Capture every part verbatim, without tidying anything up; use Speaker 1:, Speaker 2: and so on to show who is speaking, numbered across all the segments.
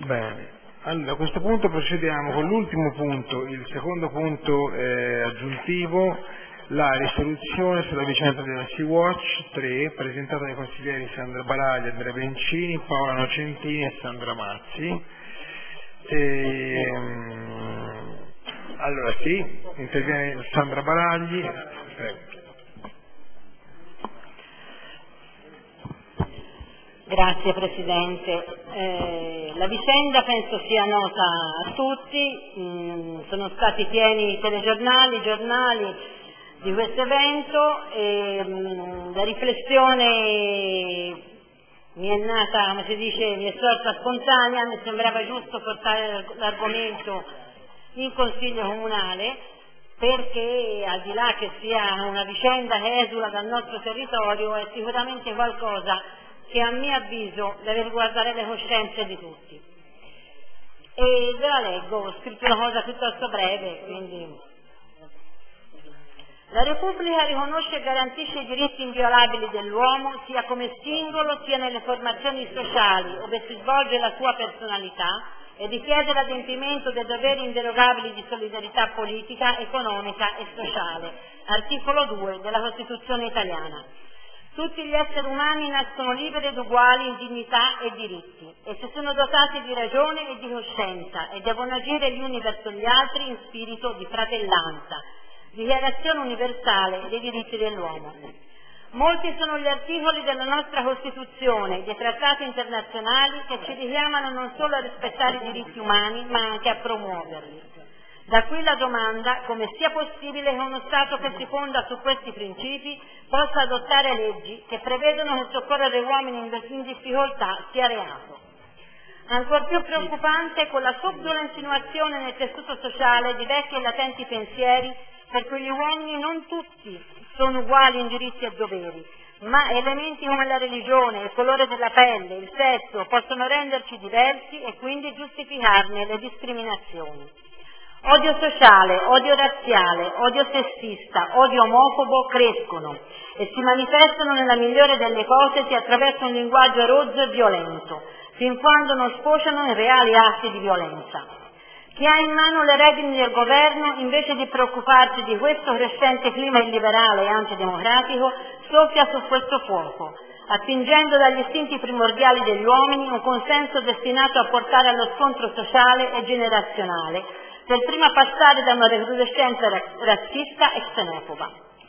Speaker 1: Bene, allora a questo punto procediamo con l'ultimo punto, il secondo punto eh, aggiuntivo, la risoluzione sulla vicenda della Sea-Watch tre, presentata dai consiglieri Sandra Baraglia, Andrea Bencini, Paola Nocentini e Sandra Mazzi. E, um, allora sì, interviene Sandra Baragli. Prego.
Speaker 2: Grazie Presidente. Eh, la vicenda penso sia nota a tutti, mm, sono stati pieni i telegiornali, i giornali di questo evento e mm, la riflessione mi è nata, come si dice, mi è sorta spontanea, mi sembrava giusto portare l'argomento in Consiglio Comunale perché al di là che sia una vicenda che esula dal nostro territorio è sicuramente qualcosa che a mio avviso deve riguardare le coscienze di tutti. E ve la leggo, ho scritto una cosa piuttosto breve, quindi. La Repubblica riconosce e garantisce i diritti inviolabili dell'uomo sia come singolo sia nelle formazioni sociali dove si svolge la sua personalità e richiede l'adempimento dei doveri inderogabili di solidarietà politica, economica e sociale. Articolo due della Costituzione italiana. Tutti gli esseri umani nascono liberi ed uguali in dignità e diritti e si sono dotati di ragione e di coscienza e devono agire gli uni verso gli altri in spirito di fratellanza. Dichiarazione universale dei diritti dell'uomo. Molti sono gli articoli della nostra Costituzione e dei trattati internazionali che ci richiamano non solo a rispettare i diritti umani ma anche a promuoverli. Da qui la domanda come sia possibile che uno Stato che si fonda su questi principi possa adottare leggi che prevedono che soccorrere uomini in difficoltà sia reato. Ancor più preoccupante con la subdola insinuazione nel tessuto sociale di vecchi e latenti pensieri per cui gli uomini non tutti sono uguali in diritti e doveri, ma elementi come la religione, il colore della pelle, il sesso possono renderci diversi e quindi giustificarne le discriminazioni. Odio sociale, odio razziale, odio sessista, odio omofobo crescono e si manifestano nella migliore delle ipotesi attraverso un linguaggio rozzo e violento, fin quando non sfociano in reali atti di violenza. Chi ha in mano le redini del governo, invece di preoccuparsi di questo crescente clima illiberale e antidemocratico, soffia su questo fuoco, attingendo dagli istinti primordiali degli uomini un consenso destinato a portare allo scontro sociale e generazionale, per prima passare da una recrudescenza razzista e xenofoba.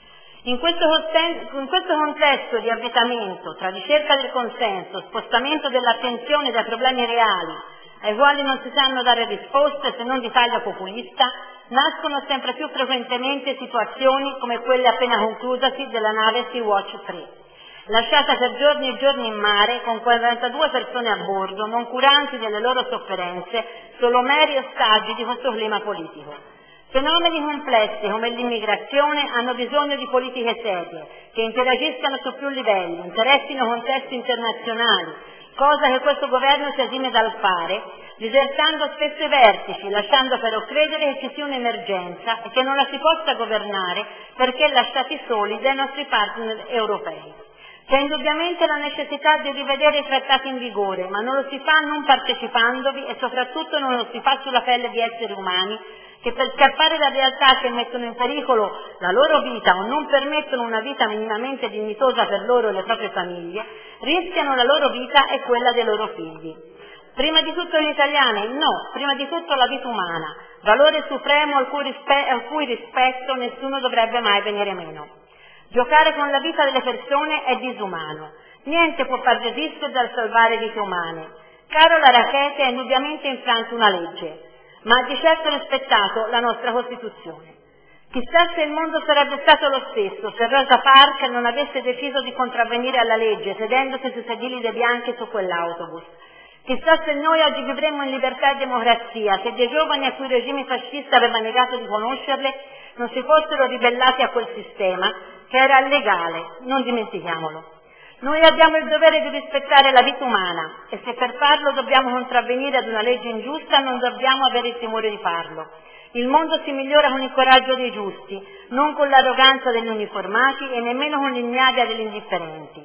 Speaker 2: In questo, in questo contesto di avvitamento tra ricerca del consenso, spostamento dell'attenzione dai problemi reali, ai quali non si sanno dare risposte se non di taglio populista, nascono sempre più frequentemente situazioni come quelle appena conclusasi della nave Sea-Watch tre. Lasciata per giorni e giorni in mare con quarantadue persone a bordo, non curanti delle loro sofferenze, solo meri ostaggi di questo clima politico. Fenomeni complessi come l'immigrazione hanno bisogno di politiche serie, che interagiscano su più livelli, interessino contesti internazionali, cosa che questo governo si esime dal fare, disertando spesso i vertici, lasciando però credere che ci sia un'emergenza e che non la si possa governare perché lasciati soli dai nostri partner europei. C'è indubbiamente la necessità di rivedere i trattati in vigore, ma non lo si fa non partecipandovi e soprattutto non lo si fa sulla pelle di esseri umani che per scappare da realtà che mettono in pericolo la loro vita o non permettono una vita minimamente dignitosa per loro e le proprie famiglie, rischiano la loro vita e quella dei loro figli. Prima di tutto gli italiani? No, prima di tutto la vita umana, valore supremo al cui, rispe- al cui rispetto nessuno dovrebbe mai venire meno. Giocare con la vita delle persone è disumano. Niente può far resistere dal salvare vite umane. Carola Rackete ha indubbiamente infranto una legge, ma ha di certo rispettato la nostra Costituzione. Chissà se il mondo sarebbe stato lo stesso se Rosa Parks non avesse deciso di contravvenire alla legge sedendosi sui sedili dei bianchi su quell'autobus. Chissà se noi oggi vivremmo in libertà e democrazia se dei giovani a cui il regime fascista aveva negato di conoscerle non si fossero ribellati a quel sistema che era illegale, non dimentichiamolo. Noi abbiamo il dovere di rispettare la vita umana e se per farlo dobbiamo contravvenire ad una legge ingiusta non dobbiamo avere il timore di farlo. Il mondo si migliora con il coraggio dei giusti, non con l'arroganza degli uniformati e nemmeno con l'ignavia degli indifferenti.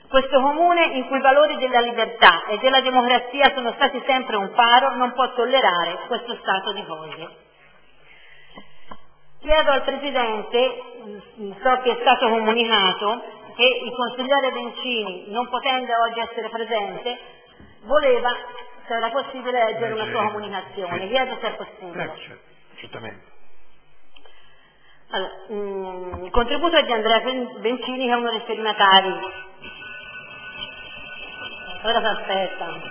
Speaker 2: Questo comune in cui i valori della libertà e della democrazia sono stati sempre un faro non può tollerare questo stato di cose. Chiedo al Presidente, so che è stato comunicato, che il consigliere Bencini, non potendo oggi essere presente, voleva, se era possibile, leggere una sua comunicazione. Sì. Chiedo se è possibile.
Speaker 1: Eh, certamente.
Speaker 2: Allora, mh, il contributo è di Andrea Bencini, che è uno dei firmatari. Ora si aspetta.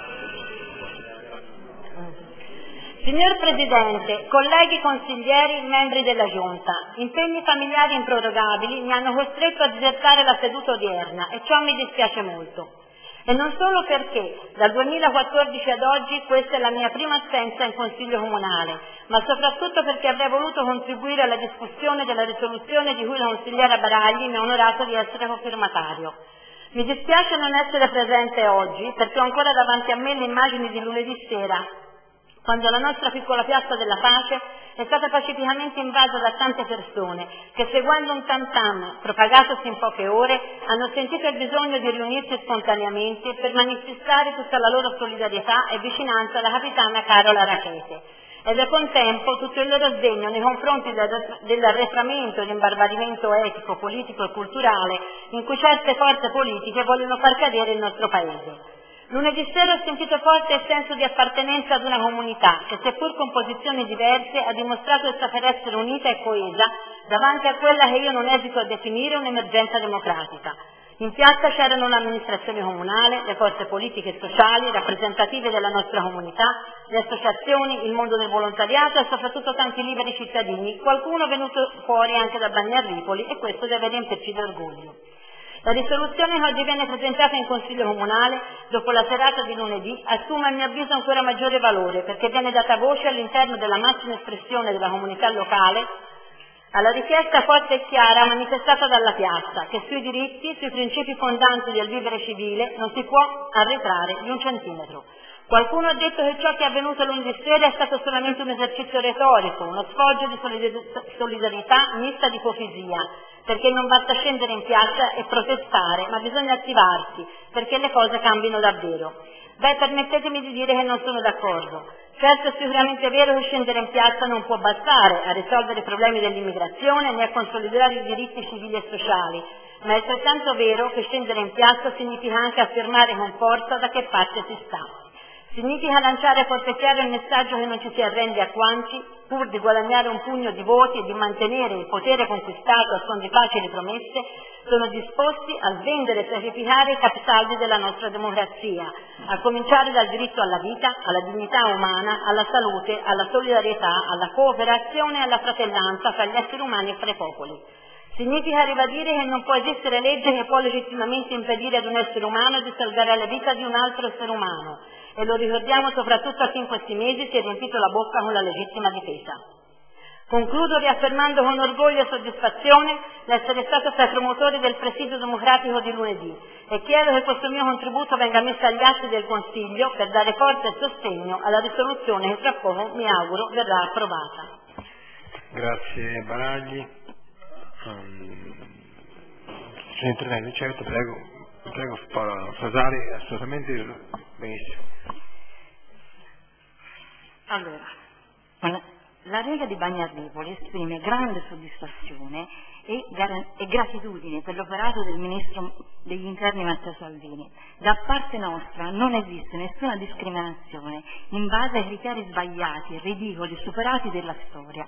Speaker 2: Signor Presidente, colleghi consiglieri, membri della Giunta, impegni familiari improrogabili mi hanno costretto a disertare la seduta odierna e ciò mi dispiace molto. E non solo perché dal duemilaquattordici ad oggi questa è la mia prima assenza in Consiglio Comunale, ma soprattutto perché avrei voluto contribuire alla discussione della risoluzione di cui la consigliera Baragli mi ha onorato di essere cofirmatario. Mi dispiace non essere presente oggi perché ho ancora davanti a me le immagini di lunedì sera, quando la nostra piccola piazza della pace è stata pacificamente invasa da tante persone che, seguendo un tam tam propagatosi in poche ore, hanno sentito il bisogno di riunirsi spontaneamente per manifestare tutta la loro solidarietà e vicinanza alla capitana Carola Rackete. Ed al contempo tutto il loro sdegno nei confronti dell'arretramento e dell'imbarbarimento etico, politico e culturale in cui certe forze politiche vogliono far cadere il nostro Paese. Lunedì sera ho sentito forte il senso di appartenenza ad una comunità che, seppur con posizioni diverse, ha dimostrato di saper essere unita e coesa davanti a quella che io non esito a definire un'emergenza democratica. In piazza c'erano l'amministrazione comunale, le forze politiche e sociali rappresentative della nostra comunità, le associazioni, il mondo del volontariato e soprattutto tanti liberi cittadini, qualcuno venuto fuori anche da Bagnarripoli, e questo deve riempirci di orgoglio. La risoluzione che oggi viene presentata in Consiglio Comunale, dopo la serata di lunedì, assume a mio avviso ancora maggiore valore perché viene data voce all'interno della massima espressione della comunità locale alla richiesta forte e chiara manifestata dalla piazza, che sui diritti, sui principi fondanti del vivere civile non si può arretrare di un centimetro. Qualcuno ha detto che ciò che è avvenuto lunedì sera è stato solamente un esercizio retorico, uno sfoggio di solidarietà mista di ipocrisia, perché non basta scendere in piazza e protestare, ma bisogna attivarsi perché le cose cambino davvero. Beh, permettetemi di dire che non sono d'accordo. Certo, è sicuramente vero che scendere in piazza non può bastare a risolvere i problemi dell'immigrazione né a consolidare i diritti civili e sociali, ma è altrettanto vero che scendere in piazza significa anche affermare con forza da che parte si sta. Significa lanciare forte e chiaro il messaggio che non ci si arrende a quanti, pur di guadagnare un pugno di voti e di mantenere il potere conquistato a suon di facili promesse, sono disposti a svendere e sacrificare i capisaldi della nostra democrazia, a cominciare dal diritto alla vita, alla dignità umana, alla salute, alla solidarietà, alla cooperazione e alla fratellanza fra gli esseri umani e fra i popoli. Significa ribadire che non può esistere legge che può legittimamente impedire ad un essere umano di salvare la vita di un altro essere umano, e lo ricordiamo soprattutto a chi in questi mesi si è riempito la bocca con la legittima difesa. Concludo riaffermando con orgoglio e soddisfazione l'essere stato tra i promotori del presidio democratico di lunedì e chiedo che questo mio contributo venga messo agli atti del Consiglio per dare forza e sostegno alla risoluzione che tra poco, mi auguro, verrà approvata.
Speaker 1: Grazie Baragli. Um, se interviene, certo, prego, prego Fasari, assolutamente benissimo.
Speaker 3: Allora, la Lega di Bagnarripoli esprime grande soddisfazione e, gar- e gratitudine per l'operato del Ministro degli Interni Matteo Salvini. Da parte nostra non esiste nessuna discriminazione in base ai criteri sbagliati, ridicoli, superati della storia.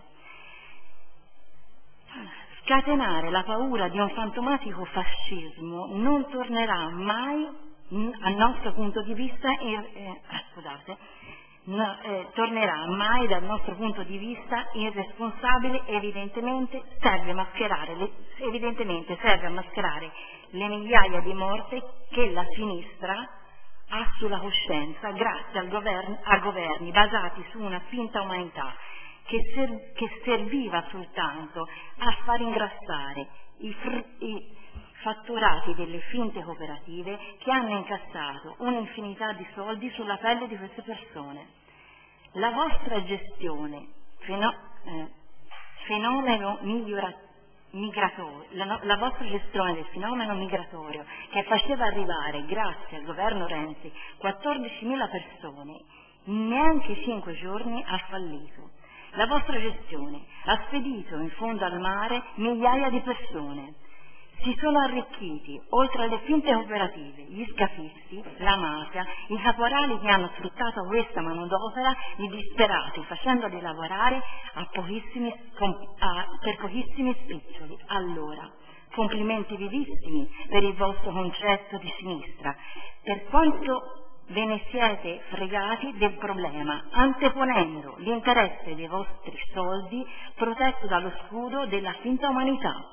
Speaker 3: Scatenare la paura di un fantomatico fascismo non tornerà mai, al nostro punto di vista, eh, eh, scusate, no, eh, tornerà mai dal nostro punto di vista irresponsabile. Evidentemente serve a mascherare le, evidentemente serve a mascherare le migliaia di morti che la sinistra ha sulla coscienza grazie al govern, a governi basati su una finta umanità che, ser, che serviva soltanto a far ingrassare i, fr, i fatturati delle finte cooperative che hanno incassato un'infinità di soldi sulla pelle di queste persone. La vostra gestione, feno, eh, fenomeno migliora, migratorio, la, la vostra gestione del fenomeno migratorio, che faceva arrivare, grazie al governo Renzi, quattordicimila persone, in neanche cinque giorni ha fallito. La vostra gestione ha spedito in fondo al mare migliaia di persone. Si sono arricchiti, oltre alle finte cooperative, gli scafisti, la mafia, i caporali che hanno sfruttato questa manodopera di disperati, facendoli lavorare a pochissimi, a, per pochissimi spiccioli. Allora, complimenti vivissimi per il vostro concetto di sinistra, per quanto ve ne siete fregati del problema, anteponendo l'interesse dei vostri soldi protetto dallo scudo della finta umanità.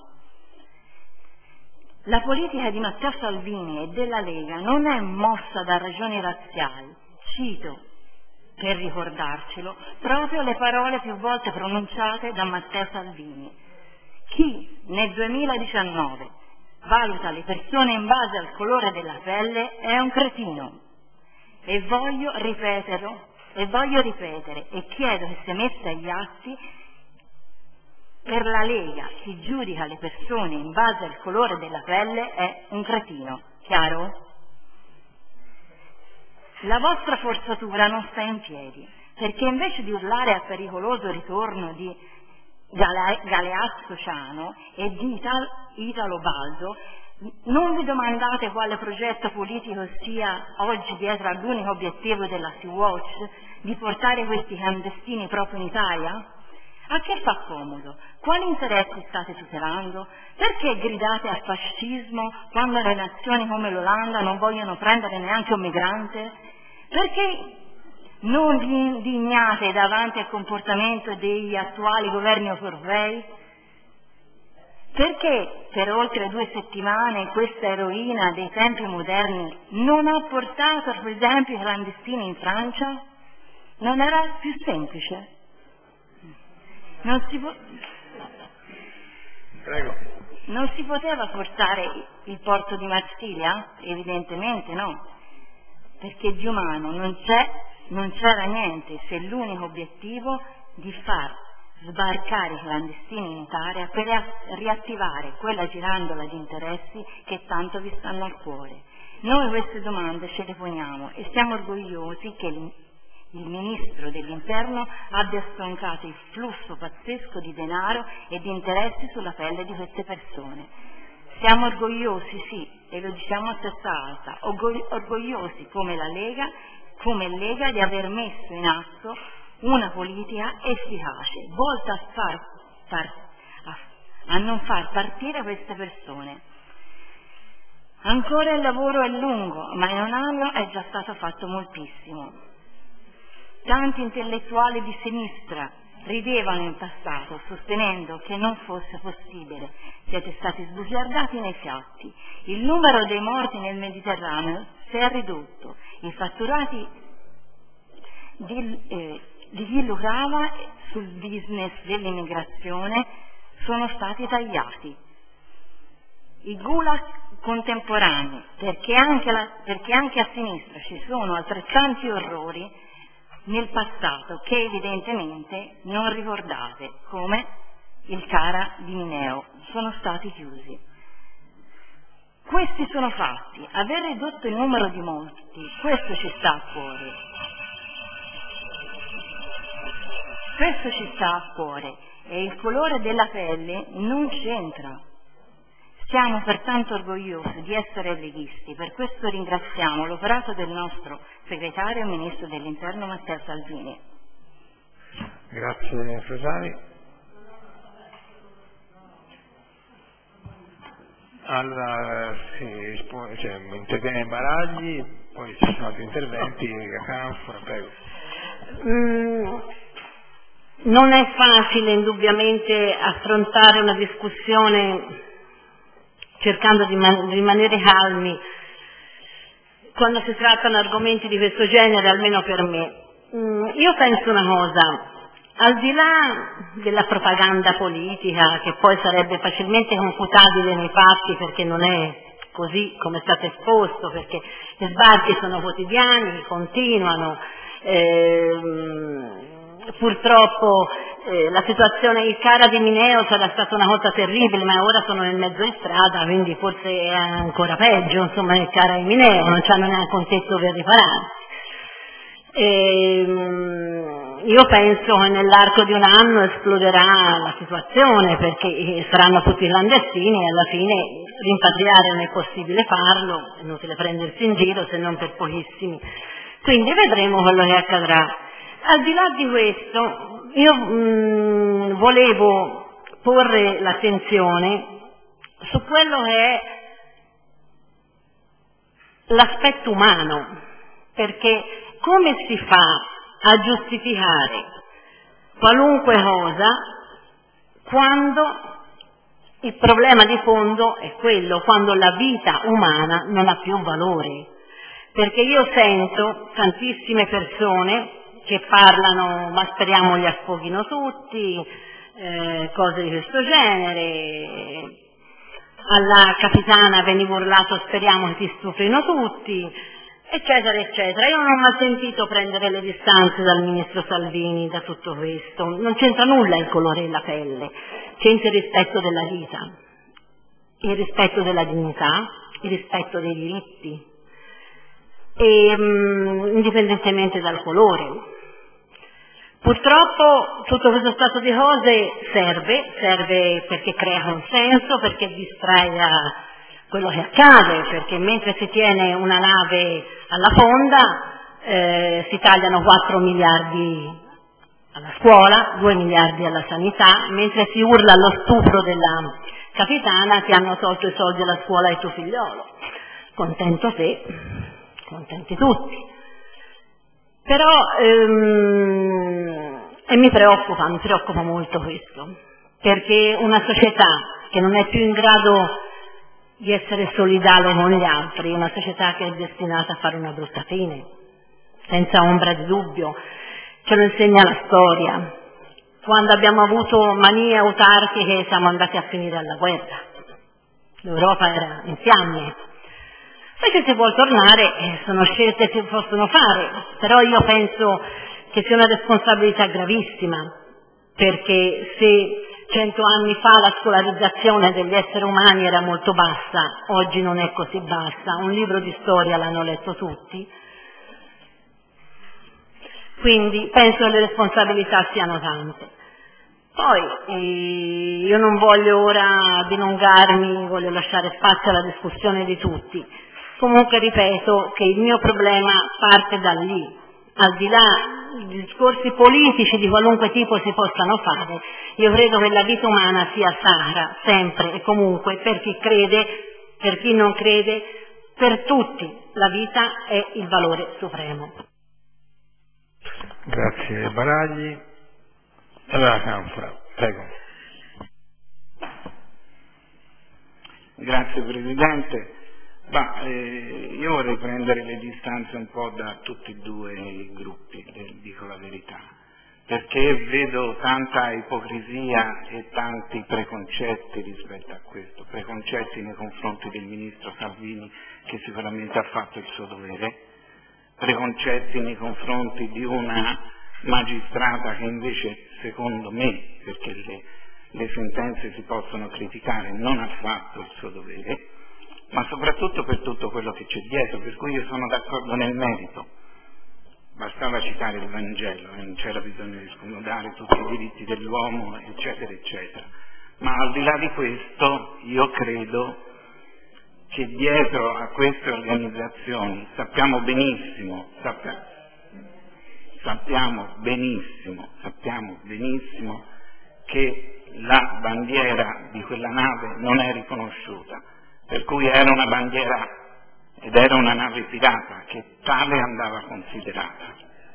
Speaker 3: La politica di Matteo Salvini e della Lega non è mossa da ragioni razziali. Cito, per ricordarcelo, proprio le parole più volte pronunciate da Matteo Salvini. Chi nel duemiladiciannove valuta le persone in base al colore della pelle è un cretino. E voglio ripeterlo, e voglio ripetere, e chiedo che sia messa agli atti. Per la Lega, chi giudica le persone in base al colore della pelle è un cretino. Chiaro? La vostra forzatura non sta in piedi, perché invece di urlare al pericoloso ritorno di Gale- Galeazzo Ciano e di Ital- Italo Baldo, non vi domandate quale progetto politico sia oggi dietro all'unico obiettivo della Sea-Watch di portare questi clandestini proprio in Italia? A che fa comodo? Quali interessi state tutelando? Perché gridate al fascismo quando le nazioni come l'Olanda non vogliono prendere neanche un migrante? Perché non vi indignate davanti al comportamento degli attuali governi europei? Perché per oltre due settimane questa eroina dei tempi moderni non ha portato, per esempio, i clandestini in Francia? Non era più semplice? Non si, po-
Speaker 1: Prego.
Speaker 3: non si poteva portare il porto di Marsiglia? Evidentemente no, perché di umano non, c'è, non c'era niente se l'unico obiettivo di far sbarcare i clandestini in Italia per riattivare quella girandola di interessi che tanto vi stanno al cuore. Noi queste domande ce le poniamo e siamo orgogliosi che il Ministro dell'Interno abbia stroncato il flusso pazzesco di denaro e di interessi sulla pelle di queste persone. Siamo orgogliosi, sì, e lo diciamo a testa alta, orgogliosi come la Lega, come Lega di aver messo in atto una politica efficace, volta a, far, far, a, a non far partire queste persone. Ancora il lavoro è lungo, ma in un anno è già stato fatto moltissimo. Tanti intellettuali di sinistra ridevano in passato, sostenendo che non fosse possibile. Siete stati sbugiardati nei fatti. Il numero dei morti nel Mediterraneo si è ridotto. I fatturati di, eh, di chi lucrava sul business dell'immigrazione sono stati tagliati. I gulag contemporanei, perché anche, la, perché anche a sinistra ci sono altrettanti orrori nel passato che evidentemente non ricordate, come il Cara di Mineo, sono stati chiusi. Questi sono fatti. Aver ridotto il numero di morti, questo ci sta a cuore. Questo ci sta a cuore e il colore della pelle non c'entra. Siamo pertanto orgogliosi di essere leghisti, per questo ringraziamo l'operato del nostro segretario e ministro dell'Interno Matteo Salvini.
Speaker 1: Grazie Frasani. Allora, sì, cioè, interviene Baragli, poi ci sono altri interventi, Canfora, prego.
Speaker 2: Mm, non è facile indubbiamente affrontare una discussione cercando di man- rimanere calmi quando si trattano argomenti di questo genere, almeno per me. Mm, io penso una cosa, al di là della propaganda politica, che poi sarebbe facilmente confutabile nei fatti perché non è così come è stato esposto, perché gli sbarchi sono quotidiani, continuano, ehm, purtroppo eh, la situazione, il Cara di Mineo sarà stata una cosa terribile, ma ora sono nel mezzo di strada, quindi forse è ancora peggio, insomma, il Cara di Mineo, non c'hanno neanche un tetto per ripararsi. E, io penso che nell'arco di un anno esploderà la situazione, perché saranno tutti clandestini e alla fine rimpatriare non è possibile farlo, è inutile prendersi in giro se non per pochissimi. Quindi vedremo quello che accadrà. Al di là di questo, io mh, volevo porre l'attenzione su quello che è l'aspetto umano, perché come si fa a giustificare qualunque cosa quando il problema di fondo è quello, quando la vita umana non ha più valore? Perché io sento tantissime persone che parlano, ma speriamo li affoghino tutti, eh, cose di questo genere, alla capitana veniva urlato speriamo che ti stuprino tutti, eccetera, eccetera. Io non ho mai sentito prendere le distanze dal ministro Salvini da tutto questo, non c'entra nulla il colore della pelle, c'entra il rispetto della vita, il rispetto della dignità, il rispetto dei diritti, e, mh, indipendentemente dal colore. Purtroppo tutto questo stato di cose serve, serve perché crea consenso, perché distrae da quello che accade, perché mentre si tiene una nave alla fonda eh, si tagliano quattro miliardi alla scuola, due miliardi alla sanità, mentre si urla allo stupro della capitana ti hanno tolto i soldi alla scuola e tuo figliolo. Contento te, contenti tutti. Però ehm, e mi preoccupa, mi preoccupa molto questo, perché una società che non è più in grado di essere solidale con gli altri, una società che è destinata a fare una brutta fine, senza ombra di dubbio, ce lo insegna la storia. Quando abbiamo avuto manie autarchiche siamo andati a finire alla guerra, l'Europa era in fiamme. Se si vuol tornare eh, sono scelte che si possono fare, però io penso che sia una responsabilità gravissima, perché se cento anni fa la scolarizzazione degli esseri umani era molto bassa, oggi non è così bassa, un libro di storia l'hanno letto tutti, quindi penso che le responsabilità siano tante. Poi eh, io non voglio ora dilungarmi, voglio lasciare spazio alla discussione di tutti. Comunque ripeto che il mio problema parte da lì, al di là di discorsi politici di qualunque tipo si possano fare, io credo che la vita umana sia sacra, sempre e comunque, per chi crede, per chi non crede, per tutti la vita è il valore supremo.
Speaker 1: Grazie Baragli. Allora Canfora, prego.
Speaker 4: Grazie Presidente. Ma, eh, io vorrei prendere le distanze un po' da tutti e due i gruppi, eh, dico la verità, perché vedo tanta ipocrisia e tanti preconcetti rispetto a questo, preconcetti nei confronti del Ministro Salvini che sicuramente ha fatto il suo dovere, preconcetti nei confronti di una magistrata che invece, secondo me, perché le, le sentenze si possono criticare, non ha fatto il suo dovere, ma soprattutto per tutto quello che c'è dietro, per cui io sono d'accordo nel merito. Bastava citare il Vangelo, non c'era bisogno di scomodare tutti i diritti dell'uomo, eccetera, eccetera. Ma al di là di questo, io credo che dietro a queste organizzazioni sappiamo benissimo, sappia, sappiamo benissimo, sappiamo benissimo che la bandiera di quella nave non è riconosciuta, per cui era una bandiera ed era una nave pirata che tale andava considerata.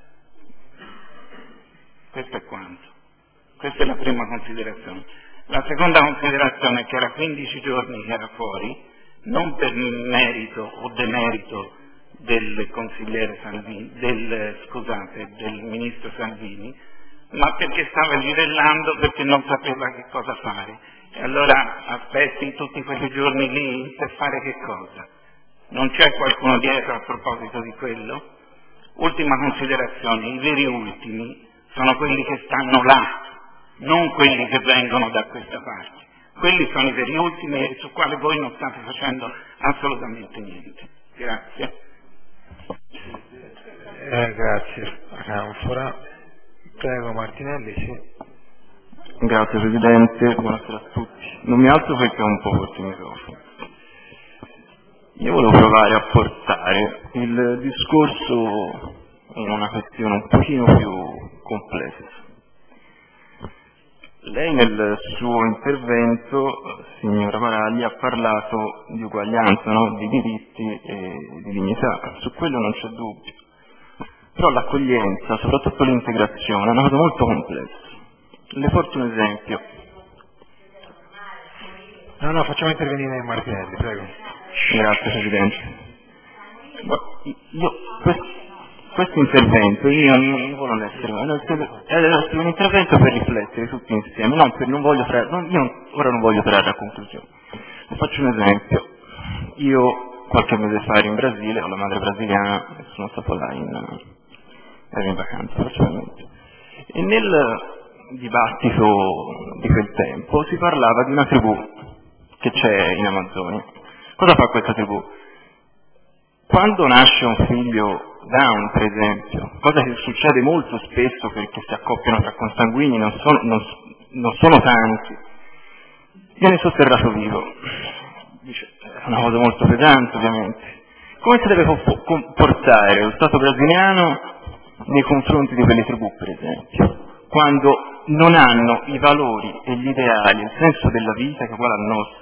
Speaker 4: Questo è quanto. Questa è la prima considerazione. La seconda considerazione è che era quindici giorni che era fuori, non per merito o demerito del consigliere Salvini, del, scusate, del ministro Salvini, ma perché stava girellando, perché non sapeva che cosa fare. E allora aspetti tutti quei giorni lì per fare che cosa? Non c'è qualcuno dietro a proposito di quello? Ultima considerazione, i veri ultimi sono quelli che stanno là, non quelli che vengono da questa parte. Quelli sono i veri ultimi e su quali voi non state facendo assolutamente niente. Grazie.
Speaker 1: Eh, grazie. Canfora. Prego Martinelli, sì.
Speaker 5: Grazie Presidente, buonasera a tutti. Non mi alzo perché ho un po' forte il microfono. Io volevo provare a portare il discorso in una questione un pochino più complessa. Lei nel suo intervento, signora Maragli, ha parlato di uguaglianza, no? Di diritti e di dignità, su quello non c'è dubbio. Però l'accoglienza, soprattutto l'integrazione, è una cosa molto complessa. Le porto un esempio.
Speaker 1: No, no, facciamo intervenire Martinelli, prego.
Speaker 5: Grazie Presidente. Io, questo, questo intervento, io non voglio essere, è un intervento per riflettere tutti insieme, non, per, non voglio trarre, non, io ora non voglio trarre a conclusione. Vi faccio un esempio. Io qualche mese fa ero in Brasile, ho la madre brasiliana, e sono stato là in, ero in vacanza personalmente. E nel dibattito di quel tempo si parlava di una tribù che c'è in Amazzonia. Cosa fa questa tribù? Quando nasce un figlio Down, per esempio, cosa che succede molto spesso perché si accoppiano tra consanguini, non sono, non, non sono tanti, viene sotterrato vivo. Dice, è una cosa molto pesante ovviamente. Come si deve comportare lo Stato brasiliano nei confronti di quelle tribù, per esempio, quando non hanno i valori e gli ideali, il senso della vita che è uguale al nostro?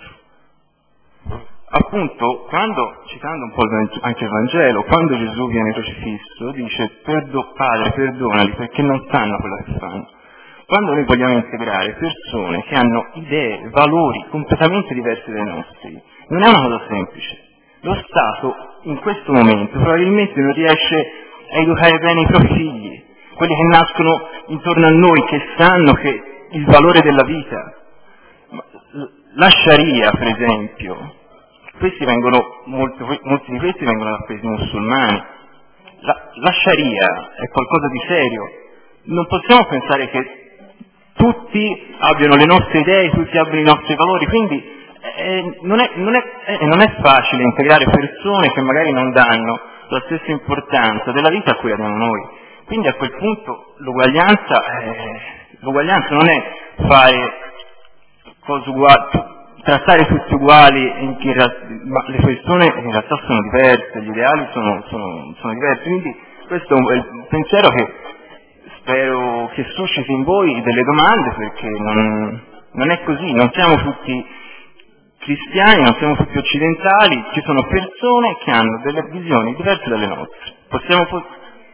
Speaker 5: Appunto, quando, citando un po' anche il Vangelo, quando Gesù viene crocifisso, dice Perdo, Padre, perdonali perché non sanno quello che fanno. Quando noi vogliamo integrare persone che hanno idee, valori completamente diversi dai nostri, non è una cosa semplice. Lo Stato in questo momento probabilmente non riesce a educare bene i propri figli, quelli che nascono intorno a noi, che sanno che il valore della vita. La Sharia, per esempio, questi vengono, molti, molti di questi vengono da paesi musulmani. La, la Sharia è qualcosa di serio. Non possiamo pensare che tutti abbiano le nostre idee, tutti abbiano i nostri valori, quindi eh, non, è, non, è, eh, non è facile integrare persone che magari non danno la stessa importanza della vita a cui abbiamo noi. Quindi a quel punto l'uguaglianza, eh, l'uguaglianza non è fare cose uguali, trattare tutti uguali, in che, ma le persone in realtà sono diverse, gli ideali sono, sono, sono diversi, quindi questo è il pensiero che spero che susciti in voi delle domande, perché non, non è così, non siamo tutti cristiani, non siamo tutti occidentali, ci sono persone che hanno delle visioni diverse dalle nostre. Possiamo po-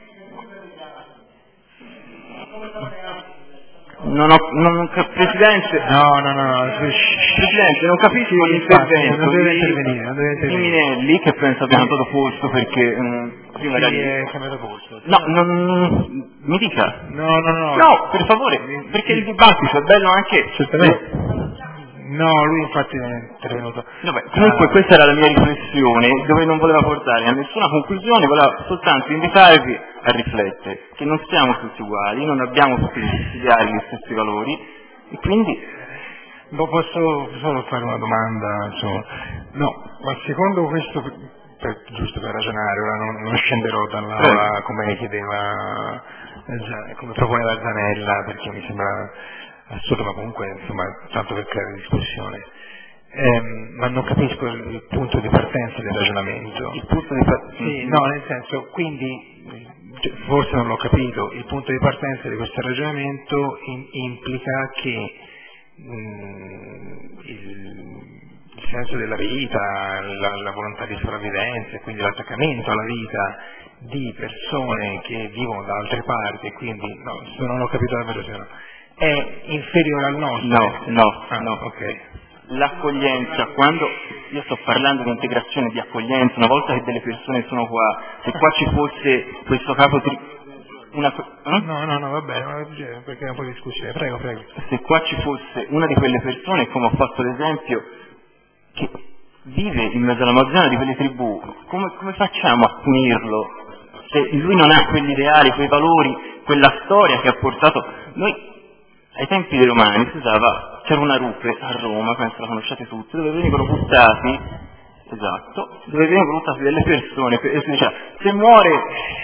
Speaker 5: Non ho, non, Presidente,
Speaker 1: no, no, no,
Speaker 5: Presidente, non capisco l'intervento
Speaker 1: non deve intervenire, non deve intervenire.
Speaker 5: di Minelli, che penso abbia cambiato posto perché um, prima
Speaker 1: sì,
Speaker 5: era lì.
Speaker 1: È cambiato posto.
Speaker 5: No, non, mi dica.
Speaker 1: No, no, no.
Speaker 5: No, per favore, perché il dibattito è bello anche.
Speaker 1: Certamente. No, lui infatti non è intervenuto.
Speaker 5: Vabbè, comunque uh, questa era la mia riflessione, dove non voleva portare a nessuna conclusione, voleva soltanto invitarvi a riflettere, che non siamo tutti uguali, non abbiamo tutti gli stessi ideali, gli stessi valori, e quindi...
Speaker 1: Posso solo fare una domanda? Insomma. No, ma secondo questo, per, giusto per ragionare, ora non, non scenderò dall'aula eh. come chiedeva, come proponeva Zanella, perché mi sembra assurdo, ma comunque, insomma, tanto per creare discussione. Eh, ma non capisco il, il punto di partenza del ragionamento.
Speaker 5: Il punto di partenza?
Speaker 1: Sì, no, nel senso, quindi, forse non l'ho capito, il punto di partenza di questo ragionamento in, implica che mh, il, il senso della vita, la, la volontà di sopravvivenza, e quindi l'attaccamento alla vita di persone che vivono da altre parti, e quindi, no, se non l'ho capito davvero, se no, è inferiore al nostro?
Speaker 5: No, no,
Speaker 1: ah,
Speaker 5: no.
Speaker 1: Ok.
Speaker 5: L'accoglienza, quando io sto parlando di integrazione, di accoglienza, una volta che delle persone sono qua, se qua ci fosse questo capo tri... una... eh?
Speaker 1: no no no va bene, perché è un po' di discussione, prego prego
Speaker 5: se qua ci fosse una di quelle persone, come ho fatto l'esempio, che vive in mezzo all'Amazzonia, di quelle tribù, come, come facciamo a punirlo se lui non ha quegli ideali, quei valori, quella storia che ha portato noi ai tempi dei Romani si usava, c'era una rupe a Roma, penso la conosciate tutti, dove venivano buttati, esatto, dove venivano buttati delle persone, e si diceva, se muore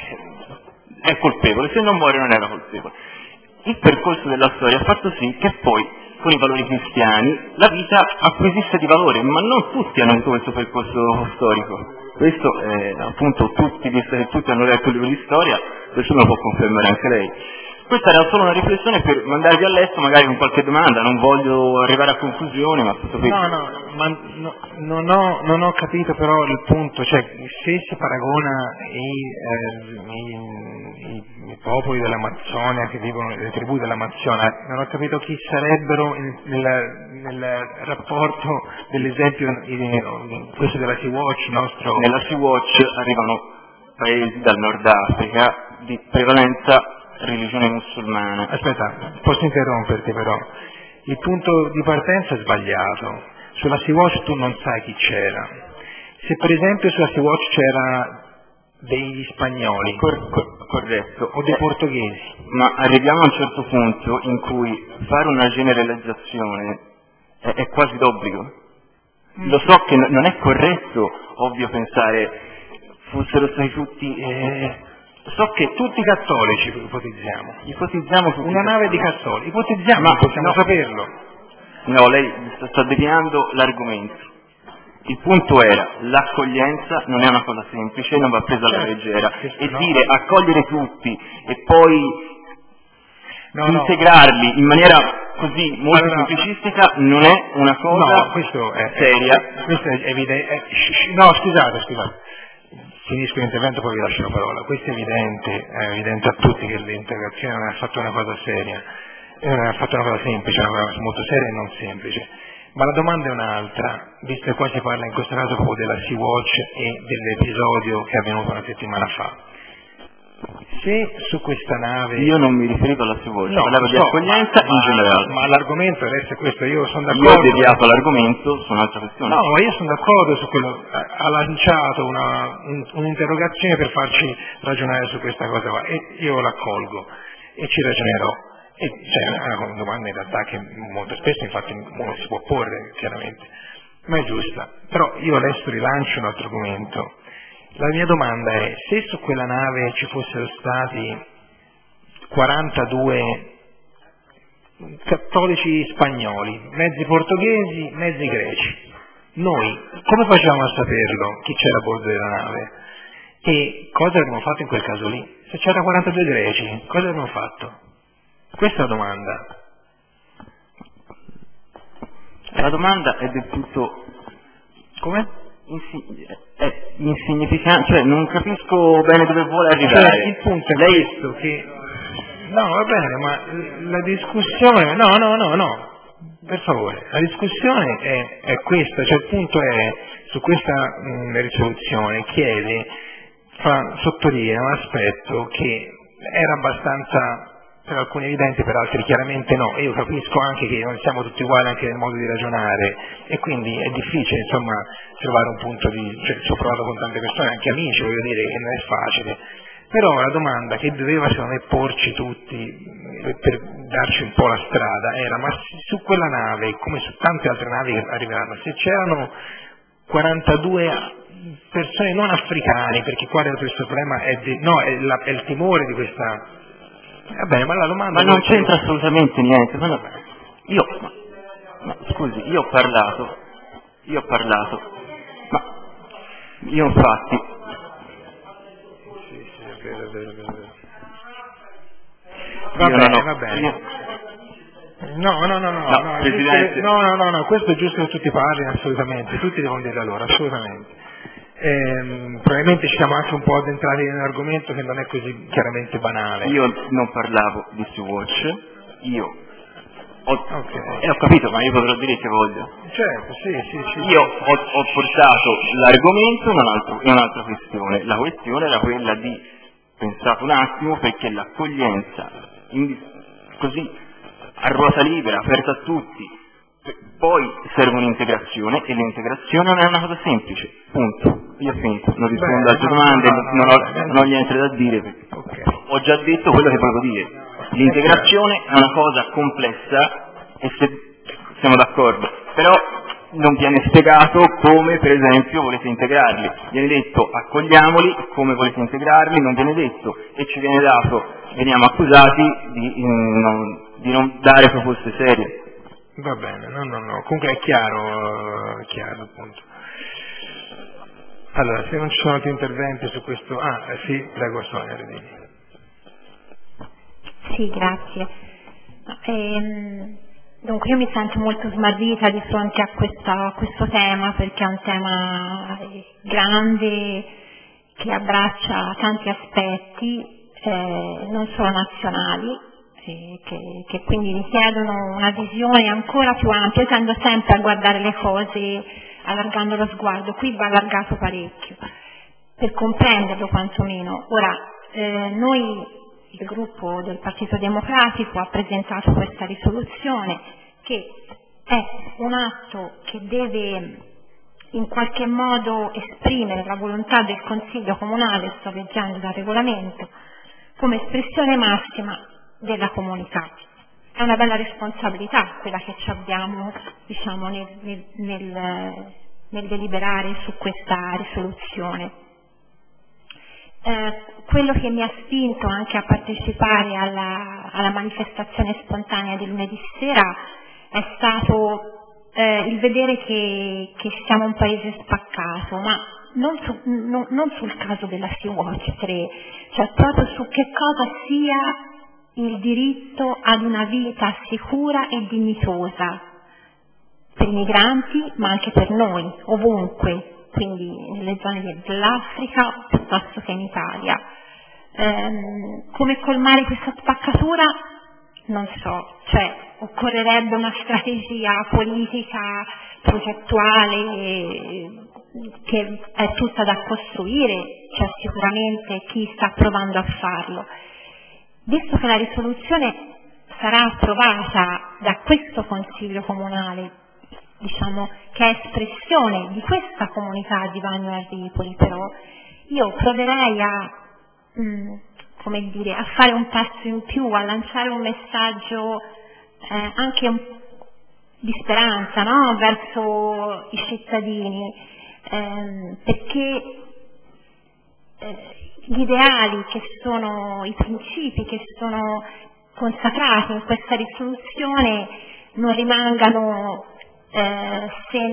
Speaker 5: è colpevole, se non muore non era colpevole. Il percorso della storia ha fatto sì che poi, con i valori cristiani, la vita acquisisse di valore, ma non tutti hanno avuto questo percorso storico. Questo è appunto tutti, visto che tutti hanno letto il libro di storia, questo me lo può confermare anche lei. Questa era solo una riflessione per mandarvi a letto magari con qualche domanda, non voglio arrivare a conclusione, ma tutto questo.
Speaker 1: No, no, ma no, non, ho, non ho capito però il punto, cioè se si paragona i, eh, i, i, i popoli dell'Amazzonia che vivono, le tribù dell'Amazzonia, non ho capito chi sarebbero in, nel, nel rapporto dell'esempio, in, questo della Sea-Watch nostro.
Speaker 5: Nella Sea-Watch arrivano paesi dal Nord Africa di prevalenza religione musulmana.
Speaker 1: Aspetta, posso interromperti però. Il punto di partenza è sbagliato. Sulla Sea-Watch tu non sai chi c'era. Se per esempio sulla Sea-Watch c'era degli spagnoli,
Speaker 5: Cor- cor- corretto,
Speaker 1: o dei
Speaker 5: eh,
Speaker 1: portoghesi,
Speaker 5: ma arriviamo a un certo punto in cui fare una generalizzazione è, è quasi d'obbligo. Mm. Lo so che n- non è corretto, ovvio, pensare fossero stati tutti... Eh,
Speaker 1: so che tutti cattolici ipotizziamo,
Speaker 5: ipotizziamo tutti
Speaker 1: una nave di cattolici, ipotizziamo, ma possiamo
Speaker 5: no,
Speaker 1: saperlo.
Speaker 5: No, lei sta, sta deviando l'argomento. Il punto era, l'accoglienza non è una cosa semplice, non va presa alla leggera, e no. Dire accogliere tutti e poi no, integrarli no. in maniera così molto allora, semplicistica non è una cosa
Speaker 1: no, questo è,
Speaker 5: seria.
Speaker 1: È, questo è evidente. È, no, scusate, scusate. Finisco l'intervento, poi vi lascio la parola. Questo è evidente, è evidente a tutti che l'integrazione non è affatto una cosa seria, non è affatto una cosa semplice, è una cosa molto seria e non semplice. Ma la domanda è un'altra, visto che qua si parla in questo caso proprio della Sea-Watch e dell'episodio che è avvenuto una settimana fa. Se su questa nave...
Speaker 5: Io non mi riferivo alla Sea-Watch,
Speaker 1: no,
Speaker 5: parlavo
Speaker 1: so,
Speaker 5: di accoglienza
Speaker 1: ma,
Speaker 5: in generale.
Speaker 1: Ma l'argomento adesso è questo, io sono d'accordo...
Speaker 5: Io ho deviato l'argomento su un'altra questione.
Speaker 1: No, ma io sono d'accordo su quello, ha lanciato una, un, un'interrogazione per farci ragionare su questa cosa qua, e io l'accolgo, e ci ragionerò. E c'è una domanda in realtà che molto spesso infatti uno si può porre, chiaramente, ma è giusta. Però io adesso rilancio un altro argomento. La mia domanda è, se su quella nave ci fossero stati quarantadue cattolici spagnoli, mezzi portoghesi, mezzi greci, noi come facciamo a saperlo chi c'era a bordo della nave? E cosa avremmo fatto in quel caso lì? Se c'era quarantadue greci, cosa avremmo fatto? Questa è la domanda.
Speaker 5: La domanda è del tutto...
Speaker 1: Come?
Speaker 5: Insi- è insignificante, cioè non capisco bene dove vuole arrivare.
Speaker 1: Cioè, il punto è
Speaker 5: Lei...
Speaker 1: questo che... No, va bene, ma la discussione... No, no, no, no. Per favore, la discussione è, è questa, cioè il punto è, su questa mh, risoluzione chiede, fa sottolineare un aspetto che era abbastanza... per alcuni evidente, per altri chiaramente no, e io capisco anche che non siamo tutti uguali anche nel modo di ragionare, e quindi è difficile insomma trovare un punto di, cioè ci ho provato con tante persone, anche amici, voglio dire che non è facile, però la domanda che doveva secondo me porci tutti per darci un po' la strada era, ma su quella nave, come su tante altre navi che arriveranno, se c'erano quarantadue persone non africane, perché qua questo problema è, di, no, è, la, è il timore di questa... Va bene, ma la domanda...
Speaker 5: Ma non c'entra assolutamente niente. Ma no, io, ma, ma, scusi, io ho parlato, io ho parlato, ma io infatti...
Speaker 1: Sì, sì, è vero, è vero, è vero. Va
Speaker 5: io
Speaker 1: bene,
Speaker 5: non ho,
Speaker 1: va bene.
Speaker 5: Io...
Speaker 1: No, no, no, no,
Speaker 5: no,
Speaker 1: no,
Speaker 5: Presidente...
Speaker 1: che, no, no, no, no, questo è giusto che tutti parlino, assolutamente, tutti devono dire la loro, assolutamente. Ehm, probabilmente ci siamo anche un po' addentrati in un argomento che non è così chiaramente banale.
Speaker 5: Io non parlavo di Sea-Watch, io ho,
Speaker 1: okay.
Speaker 5: eh, ho capito, ma io potrò dire che voglio.
Speaker 1: Certo, sì, sì, sì.
Speaker 5: Io ho, ho portato l'argomento in, un altro, in un'altra questione. La questione era quella di, pensate un attimo, perché l'accoglienza in, così a ruota libera, aperta a tutti, poi serve un'integrazione, e l'integrazione non è una cosa semplice, punto. Io ho finito, non rispondo a altre domande,
Speaker 1: no, no,
Speaker 5: non,
Speaker 1: no,
Speaker 5: ho,
Speaker 1: no, no,
Speaker 5: non ho niente da dire.
Speaker 1: Ok.
Speaker 5: ho già detto quello che volevo dire. L'integrazione è una cosa complessa e se siamo d'accordo, però non viene spiegato come per esempio volete integrarli, viene detto accogliamoli, come volete integrarli non viene detto e ci viene dato, veniamo accusati di, in, non, di non dare proposte serie.
Speaker 1: Va bene, no, no, no, comunque è chiaro, è chiaro appunto. Allora, se non ci sono altri interventi su questo, ah eh, sì, prego Sonia Redini.
Speaker 6: Sì, grazie. Ehm... Dunque io mi sento molto smarrita di fronte a, questa, a questo tema perché è un tema grande che abbraccia tanti aspetti, eh, non solo nazionali, eh, che, che quindi richiedono una visione ancora più ampia. Io tendo sempre a guardare le cose allargando lo sguardo, qui va allargato parecchio, per comprenderlo quantomeno. Ora, eh, noi... Il gruppo del Partito Democratico ha presentato questa risoluzione che è un atto che deve in qualche modo esprimere la volontà del Consiglio Comunale, sto leggendo dal regolamento, come espressione massima della comunità. È una bella responsabilità quella che ci abbiamo, diciamo, nel, nel, nel, nel deliberare su questa risoluzione. Eh, quello che mi ha spinto anche a partecipare alla, alla manifestazione spontanea di lunedì sera è stato eh, il vedere che, che siamo un paese spaccato, ma non, su, no, non sul caso della Sea-Watch tre, cioè proprio su che cosa sia il diritto ad una vita sicura e dignitosa per i migranti, ma anche per noi, ovunque. Quindi nelle zone dell'Africa piuttosto che in Italia. Ehm, come colmare questa spaccatura? Non so, cioè occorrerebbe una strategia politica, progettuale, che è tutta da costruire, c'è sicuramente chi sta provando a farlo. Visto che la risoluzione sarà approvata da questo Consiglio Comunale, diciamo che è espressione di questa comunità di Bagno Arripoli, però io proverei a, mh, come dire, a fare un passo in più, a lanciare un messaggio eh, anche un, di speranza, no? Verso i cittadini, ehm, perché eh, gli ideali che sono, i principi che sono consacrati in questa risoluzione non rimangano Eh,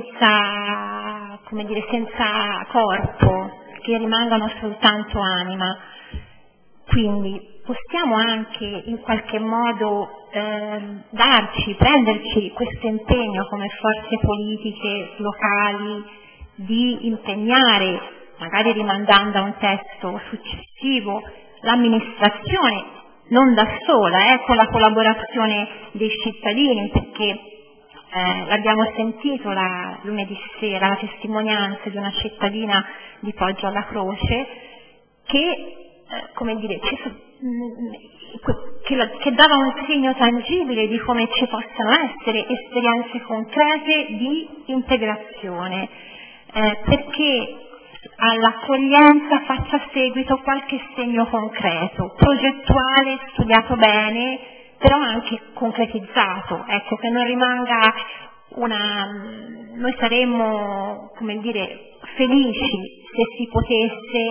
Speaker 6: senza, come dire, senza corpo, che rimangano soltanto anima. Quindi possiamo anche in qualche modo eh, darci, prenderci questo impegno come forze politiche locali di impegnare, magari rimandando a un testo successivo, l'amministrazione, non da sola, eh, con la collaborazione dei cittadini, perché Eh, l'abbiamo sentito la, lunedì sera, la testimonianza di una cittadina di Poggio alla Croce che, eh, come dire, ci, che, la, che dava un segno tangibile di come ci possano essere esperienze concrete di integrazione, eh, perché all'accoglienza faccia seguito qualche segno concreto, progettuale, studiato bene, però anche concretizzato, ecco, che non rimanga una... Noi saremmo, come dire, felici se si potesse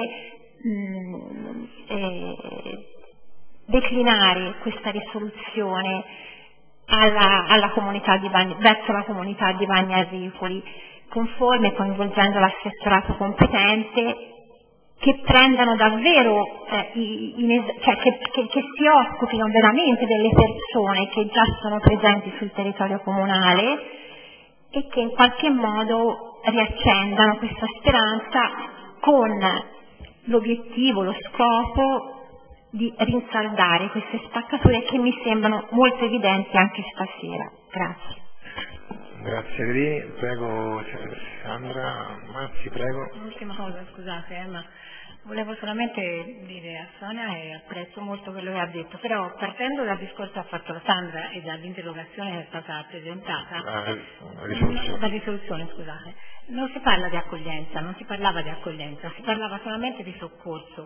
Speaker 6: mh, eh, declinare questa risoluzione alla, alla comunità di Bagni, verso la comunità di Bagni Arripoli, conforme, coinvolgendo l'assessorato competente, che prendano davvero, eh, i, in, cioè che, che, che si occupino veramente delle persone che già sono presenti sul territorio comunale e che in qualche modo riaccendano questa speranza con l'obiettivo, lo scopo di rinsaldare queste spaccature che mi sembrano molto evidenti anche stasera. Grazie.
Speaker 1: Grazie Grini, prego Sandra Mazzi, prego.
Speaker 7: L'ultima cosa, scusate Emma, volevo solamente dire a Sonia e apprezzo molto quello che ha detto, però partendo dal discorso che ha fatto la Sandra e dall'interrogazione che è stata presentata,
Speaker 1: la risoluzione.
Speaker 7: la risoluzione scusate, non si parla di accoglienza, non si parlava di accoglienza, si parlava solamente di soccorso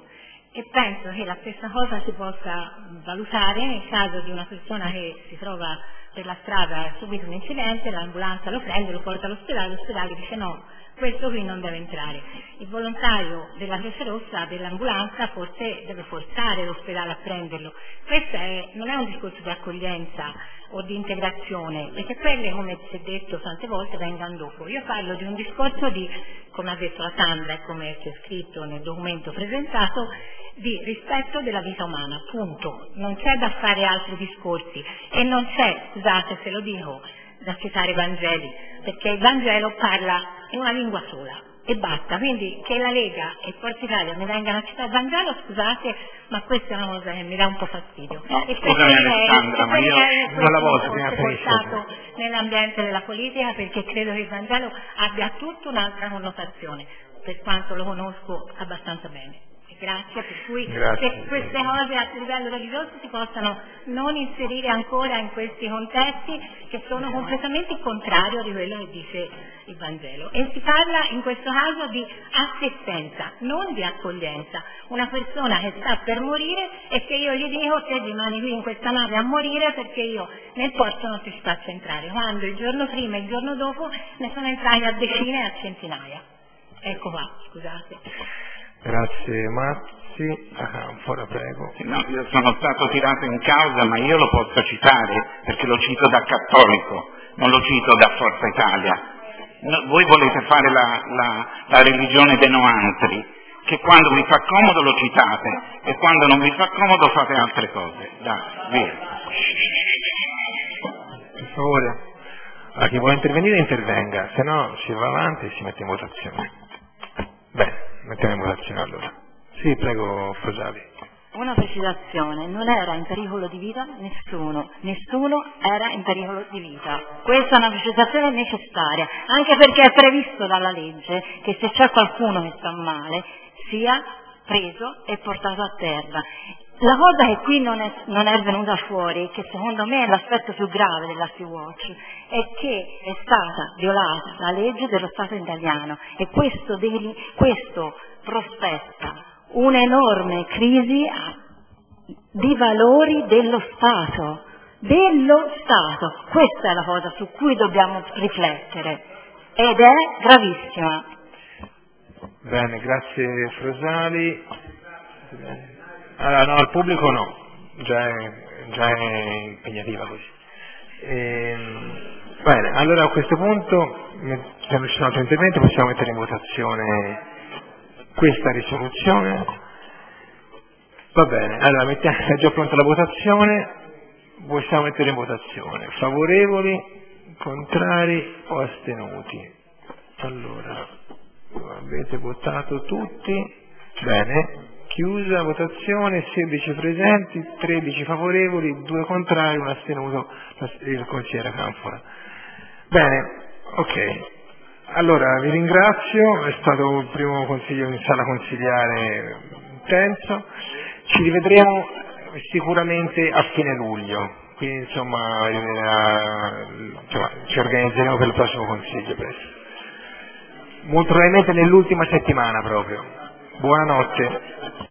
Speaker 7: e penso che la stessa cosa si possa valutare nel caso di una persona che si trova per la strada, ha subito un incidente, l'ambulanza lo prende, lo porta all'ospedale, l'ospedale dice no, questo qui non deve entrare. Il volontario della Croce Rossa, dell'ambulanza, forse deve forzare l'ospedale a prenderlo. Questo è, non è un discorso di accoglienza o di integrazione, perché quelle, come si è detto tante volte, vengano dopo. Io parlo di un discorso di, come ha detto la Sandra e come c'è scritto nel documento presentato, di rispetto della vita umana, punto. Non c'è da fare altri discorsi e non c'è, scusate se lo dico, da citare i Vangeli, perché il Vangelo parla in una lingua sola e basta, quindi che la Lega e Forza Italia mi vengano a citare il Vangelo, scusate, ma questa è una cosa che mi dà un po' fastidio.
Speaker 4: No,
Speaker 7: e
Speaker 4: scusami Alessandra, ma io
Speaker 1: non la voto prima
Speaker 7: portato nell'ambiente della politica, perché credo che il Vangelo abbia tutta un'altra connotazione, per quanto lo conosco abbastanza bene. Grazie, per cui
Speaker 1: Grazie.
Speaker 7: che queste cose a livello religioso si possano non inserire ancora in questi contesti che sono completamente il contrario di quello che dice il Vangelo. E si parla in questo caso di assistenza, non di accoglienza. Una persona che sta per morire e che io gli dico te rimani qui in questa nave a morire perché io nel porto non ti faccio entrare, quando il giorno prima e il giorno dopo ne sono entrati a decine e a centinaia. Ecco qua, scusate.
Speaker 1: Grazie Mazzi, ancora prego.
Speaker 4: No, io sono stato tirato in causa, ma io lo posso citare perché lo cito da cattolico, non lo cito da Forza Italia. No, voi volete fare la, la, la religione dei noantri, che quando vi fa comodo lo citate e quando non vi fa comodo fate altre cose. Dai, via.
Speaker 1: Per favore, a chi vuole intervenire intervenga, se no si va avanti e si mette in votazione. Bene. Mettiamo in votazione allora. Sì, prego, Frosali.
Speaker 3: Una precisazione, non era in pericolo di vita nessuno, nessuno era in pericolo di vita. Questa è una precisazione necessaria, anche perché è previsto dalla legge che se c'è qualcuno che sta male sia preso e portato a terra. La cosa che qui non è, non è venuta fuori, che secondo me è l'aspetto più grave della Sea-Watch, è che è stata violata la legge dello Stato italiano e questo, degli, questo prospetta un'enorme crisi di valori dello Stato, dello Stato. Questa è la cosa su cui dobbiamo riflettere ed è gravissima.
Speaker 1: Bene, grazie Frosali. Allora, no, al pubblico no, già è, già è impegnativa così. Ehm, bene, allora a questo punto, se non ci sono altri interventi, possiamo mettere in votazione questa risoluzione. Va bene, allora mettiamo, è già pronta la votazione, possiamo mettere in votazione. Favorevoli, contrari o astenuti? Allora, avete votato tutti, bene. Chiusa votazione, sedici presenti, tredici favorevoli, due contrari, un astenuto, il consigliere Canfora. Bene, ok. Allora vi ringrazio, è stato il primo consiglio in sala consigliare intenso. Ci rivedremo sicuramente a fine luglio, quindi insomma, insomma ci organizzeremo per il prossimo consiglio presto. Molto probabilmente nell'ultima settimana proprio. Buonanotte.